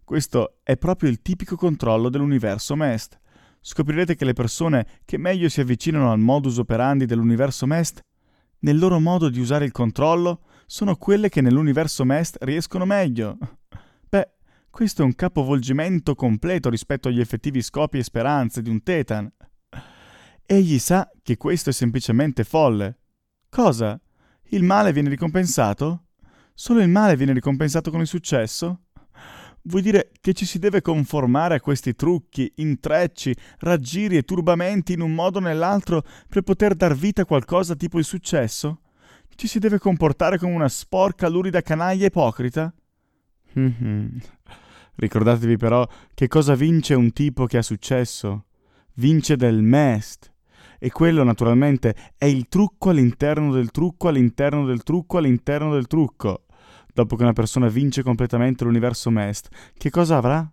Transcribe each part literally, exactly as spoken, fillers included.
Questo è proprio il tipico controllo dell'universo M E S T. Scoprirete che le persone che meglio si avvicinano al modus operandi dell'universo M E S T, nel loro modo di usare il controllo, sono quelle che nell'universo M E S T riescono meglio. Beh, questo è un capovolgimento completo rispetto agli effettivi scopi e speranze di un Thetan. Egli sa che questo è semplicemente folle. Cosa? Il male viene ricompensato? Solo il male viene ricompensato con il successo? Vuoi dire che ci si deve conformare a questi trucchi, intrecci, raggiri e turbamenti in un modo o nell'altro per poter dar vita a qualcosa tipo il successo? Ci si deve comportare come una sporca, lurida canaglia ipocrita? Mm-hmm. Ricordatevi però che cosa vince un tipo che ha successo. Vince del M E S T. E quello naturalmente è il trucco all'interno del trucco all'interno del trucco all'interno del trucco. Dopo che una persona vince completamente l'universo M E S T, che cosa avrà?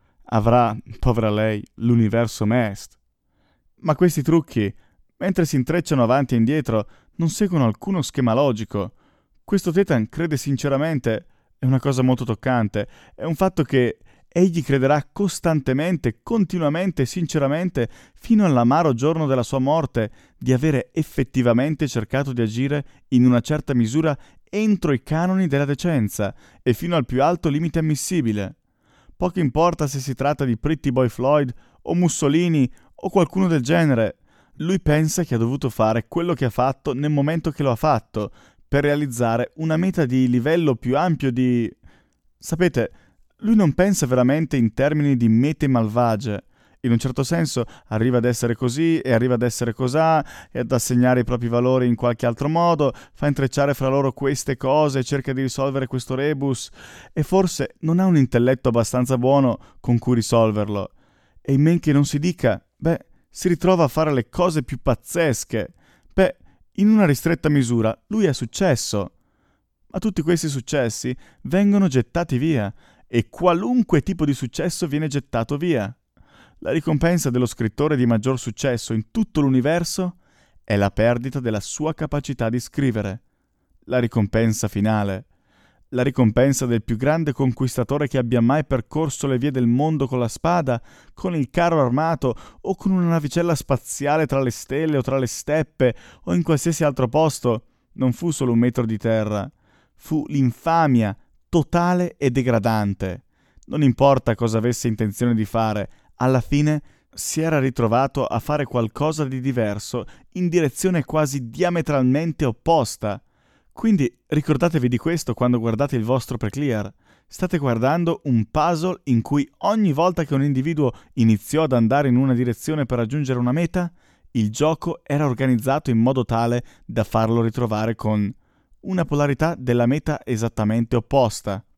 Avrà, povera lei, l'universo M E S T. Ma questi trucchi, mentre si intrecciano avanti e indietro, non seguono alcuno schema logico. Questo Thetan crede sinceramente, è una cosa molto toccante, è un fatto che egli crederà costantemente, continuamente e sinceramente, fino all'amaro giorno della sua morte, di avere effettivamente cercato di agire in una certa misura entro i canoni della decenza e fino al più alto limite ammissibile. Poco importa se si tratta di Pretty Boy Floyd o Mussolini o qualcuno del genere, lui pensa che ha dovuto fare quello che ha fatto nel momento che lo ha fatto, per realizzare una meta di livello più ampio di... Sapete, lui non pensa veramente in termini di mete malvagie. In un certo senso arriva ad essere così e arriva ad essere cosà e ad assegnare i propri valori in qualche altro modo, fa intrecciare fra loro queste cose, cerca di risolvere questo rebus e forse non ha un intelletto abbastanza buono con cui risolverlo. E in men che non si dica, beh, si ritrova a fare le cose più pazzesche. Beh, in una ristretta misura lui ha successo. Ma tutti questi successi vengono gettati via e qualunque tipo di successo viene gettato via. La ricompensa dello scrittore di maggior successo in tutto l'universo è la perdita della sua capacità di scrivere. La ricompensa finale. La ricompensa del più grande conquistatore che abbia mai percorso le vie del mondo con la spada, con il carro armato o con una navicella spaziale tra le stelle o tra le steppe o in qualsiasi altro posto, non fu solo un metro di terra. Fu l'infamia totale e degradante. Non importa cosa avesse intenzione di fare, alla fine si era ritrovato a fare qualcosa di diverso, in direzione quasi diametralmente opposta. Quindi ricordatevi di questo quando guardate il vostro pre-clear. State guardando un puzzle in cui ogni volta che un individuo iniziò ad andare in una direzione per raggiungere una meta, il gioco era organizzato in modo tale da farlo ritrovare con una polarità della meta esattamente opposta.